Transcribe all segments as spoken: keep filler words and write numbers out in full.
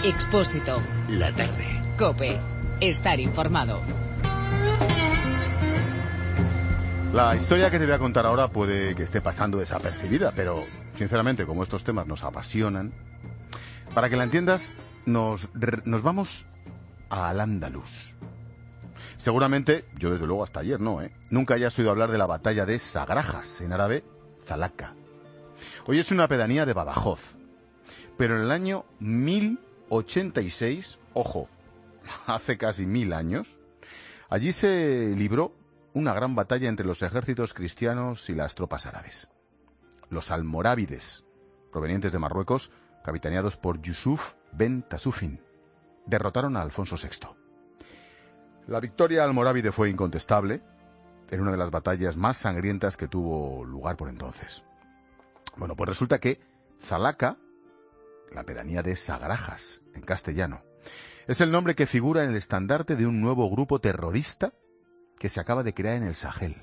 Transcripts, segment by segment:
Expósito. La tarde. COPE. Estar informado. La historia que te voy a contar ahora puede que esté pasando desapercibida, pero sinceramente, como estos temas nos apasionan, para que la entiendas, nos, nos vamos a Al-Ándalus. Seguramente, yo desde luego hasta ayer no, ¿eh? Nunca hayas oído hablar de la batalla de Sagrajas, en árabe, Zalaca. Hoy es una pedanía de Badajoz, pero en el año mil ochenta y seis, ojo, hace casi mil años, allí se libró una gran batalla entre los ejércitos cristianos y las tropas árabes. Los almorávides, provenientes de Marruecos, capitaneados por Yusuf ben Tasufin, derrotaron a Alfonso sexto. La victoria almorávide fue incontestable en una de las batallas más sangrientas que tuvo lugar por entonces. Bueno, pues resulta que Zalaca, la pedanía de Sagrajas, en castellano, es el nombre que figura en el estandarte de un nuevo grupo terrorista que se acaba de crear en el Sahel.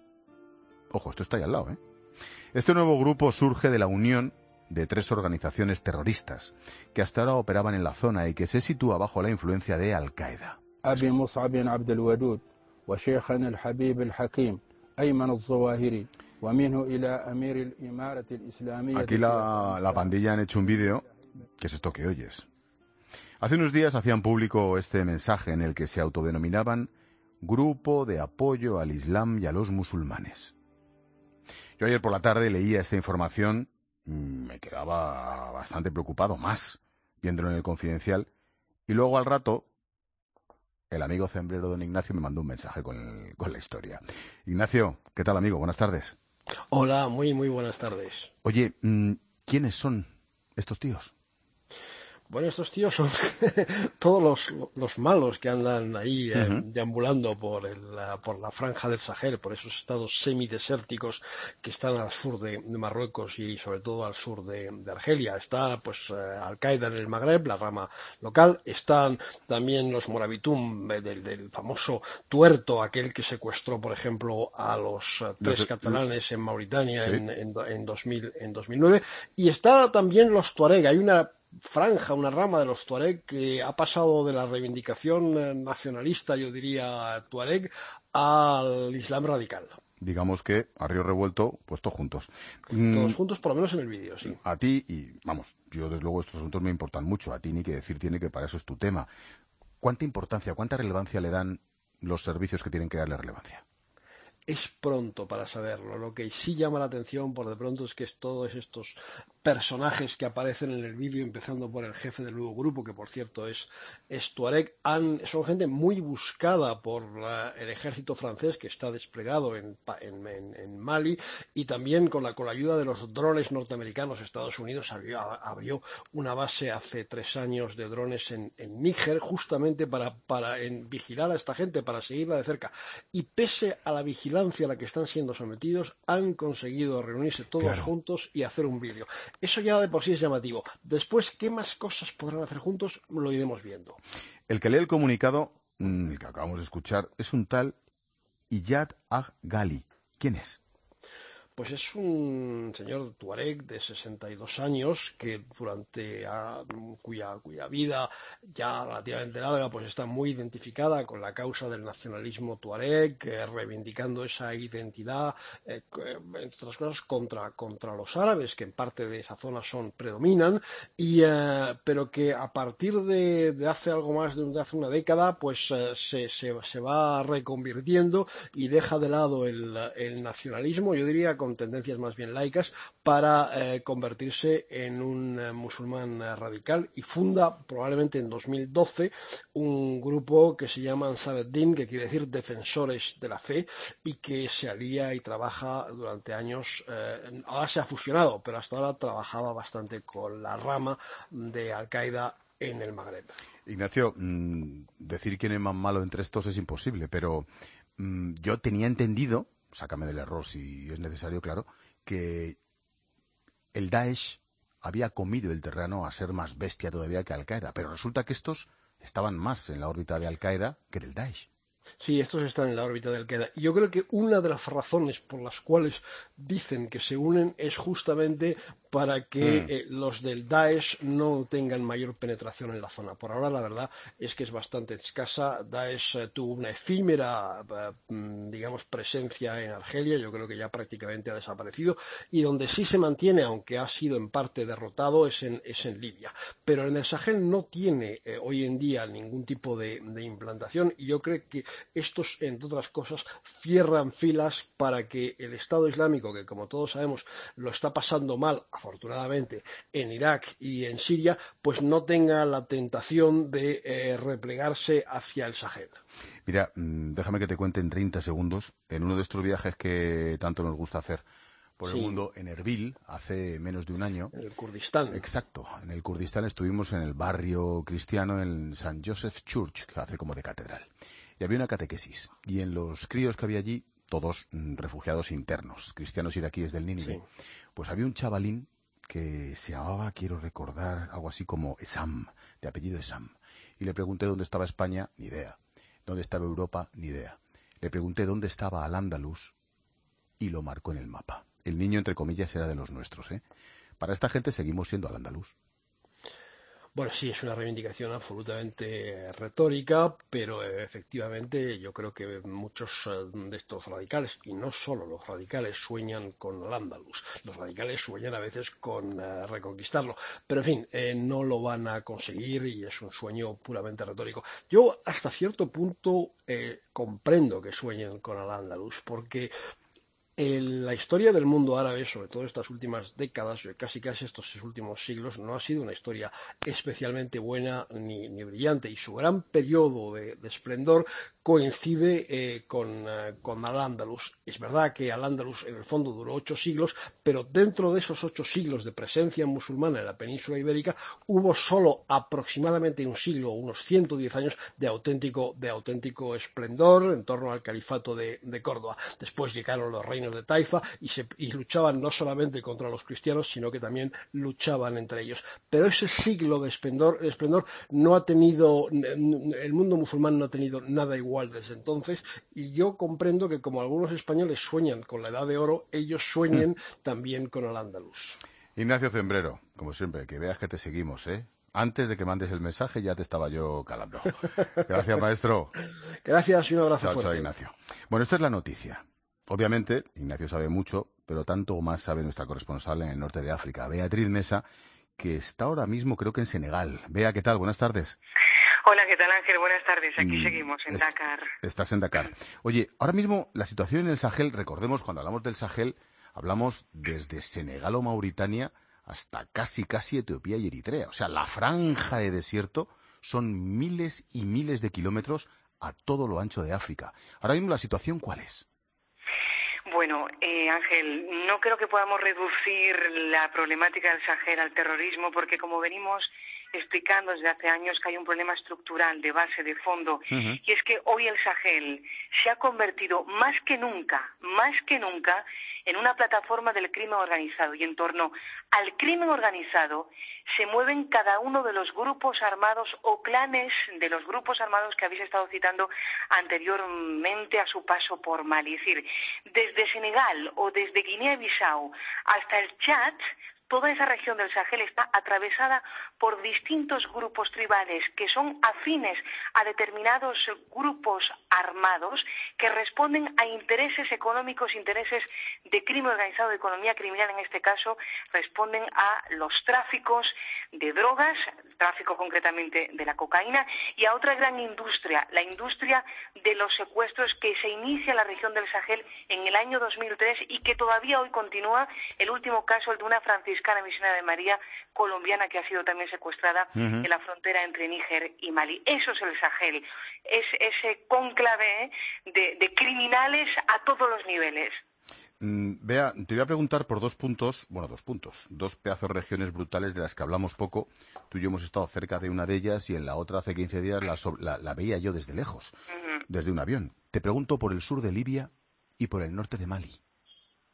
Ojo, esto está ahí al lado, ¿eh? Este nuevo grupo surge de la unión de tres organizaciones terroristas que hasta ahora operaban en la zona y que se sitúa bajo la influencia de Al-Qaeda. Abi Mus'ab Abd al-Wadud wa Shaykhana al-Habib al-Hakim Ayman al-Zawahiri wa minhu ila Amir al-Imarat al-Islamiyya. Aquí la, la pandilla han hecho un vídeo, que es esto que oyes. Hace unos días hacían público este mensaje en el que se autodenominaban Grupo de Apoyo al Islam y a los Musulmanes. Yo ayer por la tarde leía esta información, me quedaba bastante preocupado, más viéndolo en el Confidencial, y luego al rato el amigo cembrero don Ignacio me mandó un mensaje con, el, con la historia. Ignacio, ¿qué tal, amigo? Buenas tardes. Hola, muy muy buenas tardes. Oye, ¿quiénes son estos tíos? Bueno, estos tíos son todos los, los malos que andan ahí eh, uh-huh. deambulando por, el, la, por la franja del Sahel, por esos estados semidesérticos que están al sur de, de Marruecos y sobre todo al sur de, de Argelia. Está pues eh, Al-Qaeda en el Magreb, la rama local. Están también los Morabitum eh, del, del famoso tuerto, aquel que secuestró, por ejemplo, a los eh, tres los, catalanes en Mauritania ¿sí? en, en, en, dos mil, en dos mil nueve. Y está también los Tuareg. Hay una franja, una rama de los Tuareg que ha pasado de la reivindicación nacionalista, yo diría Tuareg, al Islam radical. Digamos que a río revuelto, pues todos juntos. Todos mm, juntos, por lo menos en el vídeo, sí. A ti, y vamos, yo desde luego estos asuntos me importan mucho, a ti ni que decir tiene que para eso es tu tema. ¿Cuánta importancia, cuánta relevancia le dan los servicios que tienen que darle relevancia? Es pronto para saberlo. Lo que sí llama la atención por de pronto es que es todos estos personajes que aparecen en el vídeo, empezando por el jefe del nuevo grupo, que por cierto es, es Tuareg, han, son gente muy buscada por la, el ejército francés que está desplegado en, en, en, en Mali, y también con la, con la ayuda de los drones norteamericanos. Estados Unidos abrió, abrió una base hace tres años de drones en, en Níger, justamente para, para en, vigilar a esta gente, para seguirla de cerca. Y pese a la vigilancia a la que están siendo sometidos, han conseguido reunirse todos claro. juntos y hacer un vídeo. Eso ya de por sí es llamativo. Después, ¿qué más cosas podrán hacer juntos? Lo iremos viendo. El que lee el comunicado, el que acabamos de escuchar, es un tal Iyad Ag-Ghali. ¿Quién es? Pues es un señor tuareg de sesenta y dos años que durante a, cuya, cuya vida ya relativamente larga pues está muy identificada con la causa del nacionalismo tuareg, eh, reivindicando esa identidad, eh, entre otras cosas contra, contra los árabes, que en parte de esa zona son predominan, y, eh, pero que a partir de, de hace algo más de, de hace una década pues eh, se, se, se va reconvirtiendo y deja de lado el, el nacionalismo, yo diría con tendencias más bien laicas, para eh, convertirse en un eh, musulmán eh, radical, y funda probablemente en dos mil doce un grupo que se llama Ansar ad-Din, que quiere decir defensores de la fe, y que se alía y trabaja durante años, eh, ahora se ha fusionado, pero hasta ahora trabajaba bastante con la rama de Al-Qaeda en el Magreb. Ignacio, mmm, decir quién es más malo entre estos es imposible, pero mmm, yo tenía entendido, sácame del error si es necesario, claro, que el Daesh había comido el terreno a ser más bestia todavía que Al-Qaeda, pero resulta que estos estaban más en la órbita de Al-Qaeda que del Daesh. Sí, estos están en la órbita de Al-Qaeda. Y yo creo que una de las razones por las cuales dicen que se unen es justamente para que Mm. eh, los del Daesh no tengan mayor penetración en la zona. Por ahora, la verdad es que es bastante escasa. Daesh eh, tuvo una efímera, eh, digamos, presencia en Argelia, yo creo que ya prácticamente ha desaparecido, y donde sí se mantiene, aunque ha sido en parte derrotado, es en, es en Libia. Pero en el Sahel no tiene eh, hoy en día ningún tipo de, de implantación, y yo creo que estos, entre otras cosas, cierran filas para que el Estado Islámico, que como todos sabemos lo está pasando mal, afortunadamente, en Irak y en Siria, pues no tenga la tentación de eh, replegarse hacia el Sahel. Mira, déjame que te cuente en treinta segundos, en uno de estos viajes que tanto nos gusta hacer por el Sí. mundo, en Erbil, hace menos de un año. En el Kurdistán. Exacto, en el Kurdistán estuvimos en el barrio cristiano, en Saint Joseph Church, que hace como de catedral. Y había una catequesis, y en los críos que había allí, todos mm, refugiados internos, cristianos iraquíes del Nínive, Sí. pues había un chavalín que se llamaba, quiero recordar, algo así como Esam, de apellido Esam. Y le pregunté dónde estaba España, ni idea. ¿Dónde estaba Europa? Ni idea. Le pregunté dónde estaba Al-Ándalus y lo marcó en el mapa. El niño, entre comillas, era de los nuestros, ¿eh? Para esta gente seguimos siendo Al-Ándalus. Bueno, sí, es una reivindicación absolutamente retórica, pero eh, efectivamente yo creo que muchos eh, de estos radicales, y no solo los radicales, sueñan con Al-Ándalus. Los radicales sueñan a veces con eh, reconquistarlo, pero en fin, eh, no lo van a conseguir y es un sueño puramente retórico. Yo hasta cierto punto eh, comprendo que sueñen con Al-Ándalus, porque En la historia del mundo árabe, sobre todo estas últimas décadas, casi casi estos últimos siglos, no ha sido una historia especialmente buena ni, ni brillante, y su gran periodo de, de esplendor coincide eh, con, eh, con Al-Ándalus. Es verdad que Al-Ándalus en el fondo duró ocho siglos, pero dentro de esos ocho siglos de presencia musulmana en la península ibérica hubo solo aproximadamente un siglo, unos ciento diez años de auténtico, de auténtico esplendor en torno al califato de, de Córdoba. Después llegaron los reinos de Taifa y, se, y luchaban no solamente contra los cristianos, sino que también luchaban entre ellos. Pero ese siglo de esplendor, de esplendor no ha tenido, el mundo musulmán no ha tenido nada igual desde entonces, y yo comprendo que como algunos españoles sueñan con la Edad de Oro, ellos sueñen también con Al-Ándalus. Ignacio Zembrero, como siempre, que veas que te seguimos, ¿eh? Antes de que mandes el mensaje ya te estaba yo calando. Gracias, maestro. Gracias y un abrazo Chao, fuerte. chao, Ignacio. Bueno, esta es la noticia. Obviamente, Ignacio sabe mucho, pero tanto o más sabe nuestra corresponsal en el norte de África, Beatriz Mesa, que está ahora mismo creo que en Senegal. Bea, ¿qué tal? Buenas tardes. Hola, ¿qué tal, Ángel? Buenas tardes. Aquí Mm, seguimos, en es- Dakar. Estás en Dakar. Oye, ahora mismo la situación en el Sahel, recordemos, cuando hablamos del Sahel, hablamos desde Senegal o Mauritania hasta casi, casi Etiopía y Eritrea. O sea, la franja de desierto son miles y miles de kilómetros a todo lo ancho de África. Ahora mismo la situación, ¿cuál es? Bueno, eh, Ángel, no creo que podamos reducir la problemática del Sahel al terrorismo, porque como venimos explicando desde hace años que hay un problema estructural de base, de fondo, Ujú. y es que hoy el Sahel se ha convertido más que nunca, más que nunca, en una plataforma del crimen organizado, y en torno al crimen organizado se mueven cada uno de los grupos armados o clanes de los grupos armados que habéis estado citando anteriormente a su paso por Mali. Es decir, desde Senegal o desde Guinea-Bissau hasta el Chad, toda esa región del Sahel está atravesada por distintos grupos tribales que son afines a determinados grupos armados que responden a intereses económicos, intereses de crimen organizado, de economía criminal en este caso, responden a los tráficos de drogas, tráfico concretamente de la cocaína, y a otra gran industria, la industria de los secuestros que se inicia en la región del Sahel en el año dos mil tres y que todavía hoy continúa. El último caso, el de una franciscana misionera de María colombiana que ha sido también secuestrada Ujú. en la frontera entre Níger y Mali. Eso es el Sahel, es ese cónclave, ¿eh?, de, de criminales a todos los niveles. Mm, Bea, te voy a preguntar por dos puntos, bueno, dos puntos, dos pedazos de regiones brutales de las que hablamos poco. Tú y yo hemos estado cerca de una de ellas y en la otra hace quince días la, so- la- la veía yo desde lejos, Ujú. desde un avión. Te pregunto por el sur de Libia y por el norte de Mali.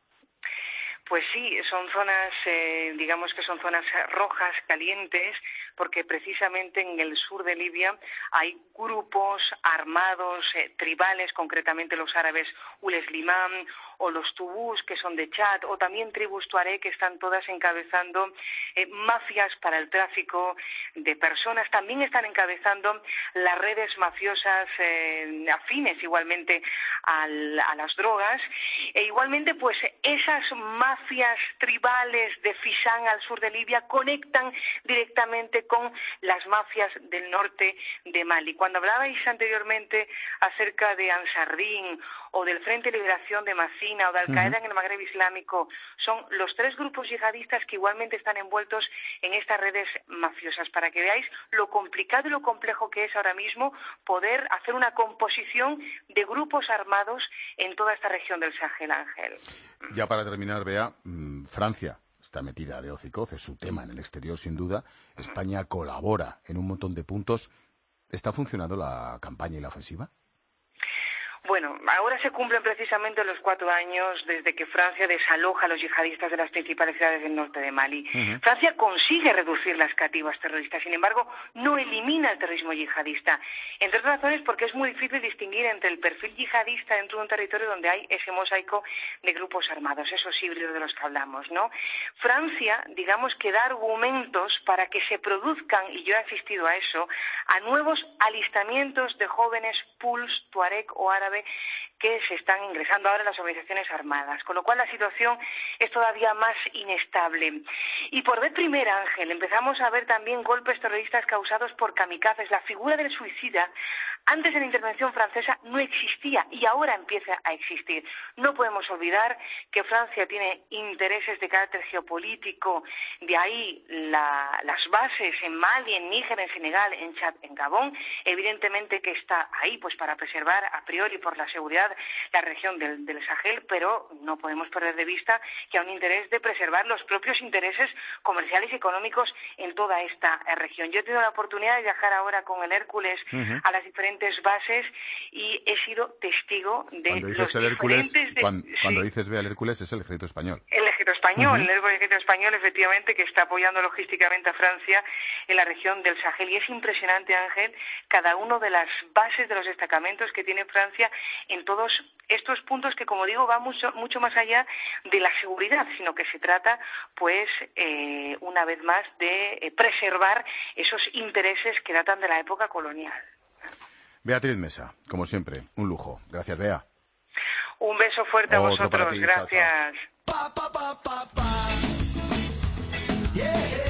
Pues sí, son zonas, eh, digamos que son zonas rojas, calientes, porque precisamente en el sur de Libia hay grupos armados, eh, tribales, concretamente los árabes Ules Limam o los Tubús, que son de Chad, o también tribus tuareg, que están todas encabezando eh, mafias para el tráfico de personas. También están encabezando las redes mafiosas eh, afines igualmente al, a las drogas. E igualmente, pues esas mafias tribales de Fisán al sur de Libia conectan directamente con las mafias del norte de Mali. Cuando hablabais anteriormente acerca de Ansardín o del Frente de Liberación de Macina o de Al-Qaeda uh-huh. en el Magreb Islámico, son los tres grupos yihadistas que igualmente están envueltos en estas redes mafiosas, para que veáis lo complicado y lo complejo que es ahora mismo poder hacer una composición de grupos armados en toda esta región del Sahel, Ángel. Ya para terminar, Bea, Francia está metida de hocicoz, es su tema en el exterior sin duda. España colabora en un montón de puntos. ¿Está funcionando la campaña y la ofensiva? Bueno, ahora se cumplen precisamente los cuatro años desde que Francia desaloja a los yihadistas de las principales ciudades del norte de Mali. Uh-huh. Francia consigue reducir las cativas terroristas, sin embargo, no elimina el terrorismo yihadista. Entre otras razones porque es muy difícil distinguir entre el perfil yihadista dentro de un territorio donde hay ese mosaico de grupos armados, esos híbridos de los que hablamos, ¿no? Francia, digamos que da argumentos para que se produzcan, y yo he asistido a eso, a nuevos alistamientos de jóvenes pools, tuareg o árabe, que se están ingresando ahora en las organizaciones armadas, con lo cual la situación es todavía más inestable. Y por vez primera, Ángel, empezamos a ver también golpes terroristas causados por kamikazes. La figura del suicida, antes de la intervención francesa, no existía y ahora empieza a existir. No podemos olvidar que Francia tiene intereses de carácter geopolítico, de ahí la, las bases en Mali, en Níger, en Senegal, en Chad, en Gabón, evidentemente que está ahí pues para preservar a priori por la seguridad la región del, del Sahel, pero no podemos perder de vista que hay un interés de preservar los propios intereses comerciales y económicos en toda esta eh, región. Yo he tenido la oportunidad de viajar ahora con el Hércules uh-huh. a las diferentes bases y he sido testigo de cuando dices los el Hércules, de, cuando, sí. cuando dices ve al Hércules es el ejército español. El ejército español, uh-huh. el ejército español efectivamente que está apoyando logísticamente a Francia en la región del Sahel. Y es impresionante, Ángel, cada uno de las bases de los destacamentos que tiene Francia en todos estos puntos que, como digo, va mucho, mucho más allá de la seguridad, sino que se trata, pues, eh, una vez más, de eh, preservar esos intereses que datan de la época colonial. Beatriz Mesa, como siempre, un lujo. Gracias, Bea. Un beso fuerte a Otro vosotros. para ti. Gracias. Chao, chao. Pa, pa, pa, pa, pa. Yeah.